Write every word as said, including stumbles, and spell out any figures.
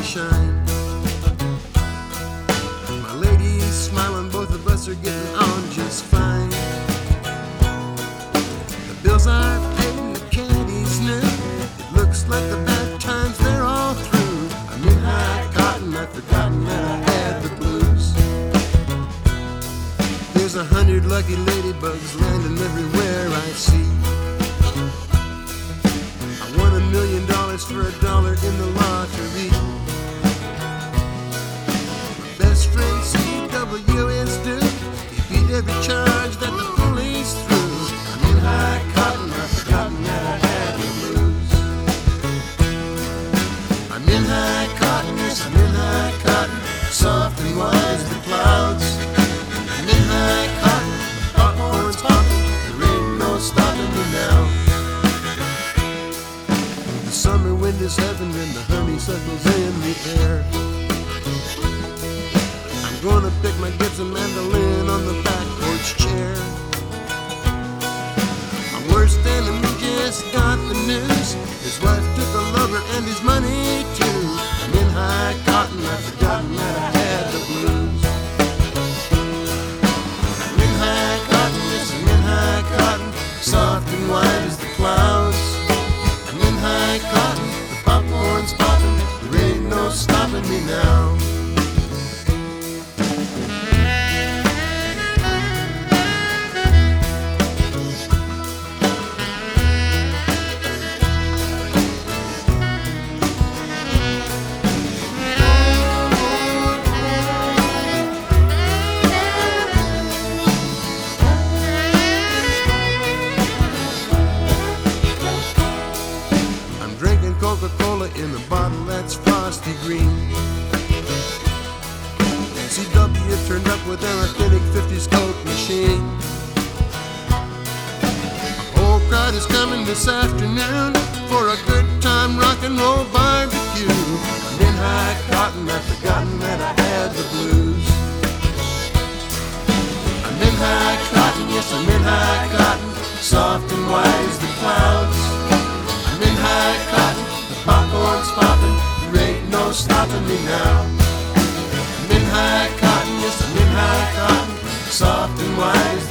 shine. My lady's smiling, both of us are getting on just fine. The bills are paid and the candy's new. It looks like the bad times, they're all through. I'm in high cotton, I've forgotten that I had the blues. There's a hundred lucky ladybugs landing everywhere I see. I won a million dollars for a dollar in the lottery. My best friend C W is due. He beat every charge that the police threw. I'm in high cotton, I've forgotten that I had the blues. I'm in high cotton, yes, I'm in high cotton, soft and white as the clouds. I'm in high cotton, the popcorn's popping, there ain't no stopping me now. The summer wind is heaven and the honeysuckle's in the air. I'm gonna pick my Gibson mandolin on the back porch chair. My worst enemy just got the news. His wife took a lover and his money too. I'm in high cotton, I've forgotten that I had the blues. I'm in high cotton, yes, I'm in high cotton, soft and white as the clouds. I'm in high cotton, the popcorn's popping, there ain't no stopping me now. Coca-Cola in a bottle that's frosty green. C W turned up with an authentic fifties Coke machine. A whole crowd is coming this afternoon for a good time rock and roll barbecue. I'm in high cotton, I've forgotten that I had the blues. I'm in high cotton, yes, I'm in high cotton, soft and white as the clouds. I'm in high cotton, popcorn's popping, there ain't no stopping me now. I'm in high cotton, yes, I'm in high cotton, soft and white as